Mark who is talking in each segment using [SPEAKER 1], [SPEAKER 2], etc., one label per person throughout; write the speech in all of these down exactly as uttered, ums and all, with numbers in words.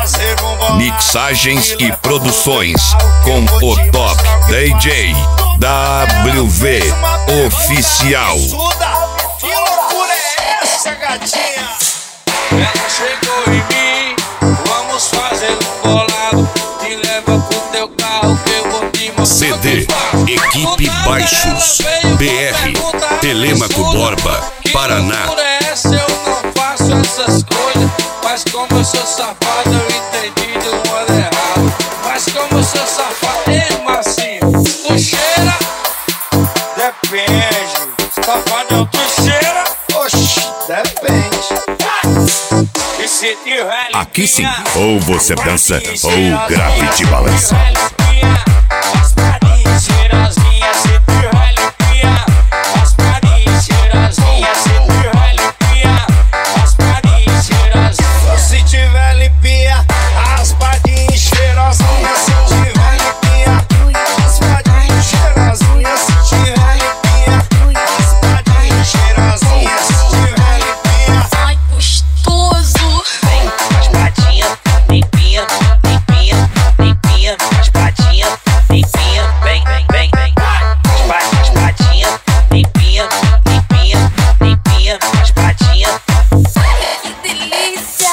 [SPEAKER 1] Mixagens e produções com o Top D J W V Oficial.
[SPEAKER 2] Que loucura é essa, gatinha? Ela chegou em mim, vamos fazer um bolado. Me leva pro teu carro que eu vou te mostrar.
[SPEAKER 1] C D Equipe Baixos B R Telêmaco Borba, Paraná.
[SPEAKER 2] Que loucura é essa? Eu não faço essas coisas. Mas como eu sou safado, eu entendi do modo errado. Mas como eu sou safado, ei, Marcinho, tu cheira? Depende. Safadão, tu cheira? Oxi, depende. E se tiver limpinha,
[SPEAKER 1] aqui sim, ou você dança ou grafite balança.
[SPEAKER 2] Raspadinha, cheirosinha, se tiver limpinha. Raspadinha, cheirosinha, se tiver limpinha. Raspadinha, cheirosinha, se tiver limpinha. Raspadinha, cheirosinha, se tiver limpinha. Raspadinha, cheirosinha, se tiver limpinha. Raspadinha, cheirosinha, se tiver limpinha.
[SPEAKER 3] Ai, gostoso.
[SPEAKER 4] Vem, raspadinha, limpinha, limpinha, limpinha, raspadinha, limpinha, vem, vem, vem, vem. Raspadinha, limpinha, limpinha, limpinha, raspadinha.
[SPEAKER 3] Que delícia.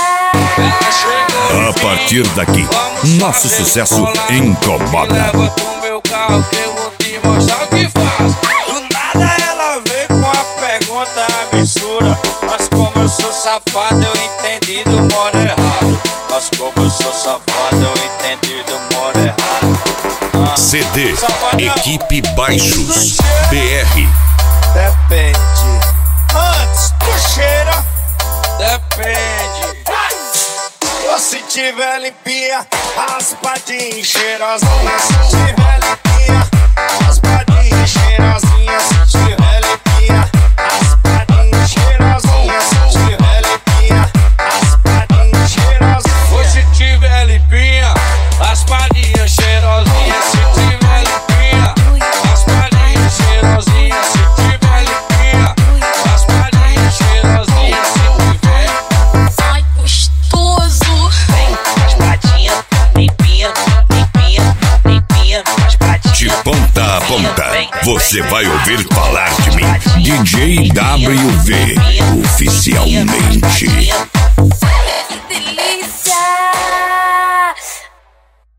[SPEAKER 1] A partir daqui, nosso sucesso incomoda.
[SPEAKER 2] Leva pro meu carro que eu vou te mostrar o que faz. Do nada ela vem com a pergunta absurda. Mas como eu sou safado, eu entendi do modo errado. Mas como eu sou safado, eu entendi do modo errado. Ah,
[SPEAKER 1] C D
[SPEAKER 2] safadão,
[SPEAKER 1] Equipe Baixos B R.
[SPEAKER 2] depende. Antes tu cheira? Depende. Ou se tiver limpinha, raspadinha, cheirosinha. Se tiver limpinha, raspadinha, cheirosinha. Se tiver limpinha, raspadinha, cheirosinha. Se tiver limpinha, raspadinha, cheirosinha. Ou se tiver limpinha, raspadinha, cheirosinha. Se tiver limpinha, raspadinha, cheirosinha. Se tiver limpinha, raspadinha, cheirosinha. Se tiver.
[SPEAKER 3] Ai, gostoso.
[SPEAKER 4] Vem, raspadinha, limpinha, limpinha, limpinha,
[SPEAKER 1] De
[SPEAKER 4] raspadinha.
[SPEAKER 1] ponta a ponta, você vai ouvir falar de mim. D J W V Oficialmente.
[SPEAKER 4] Raspadinha.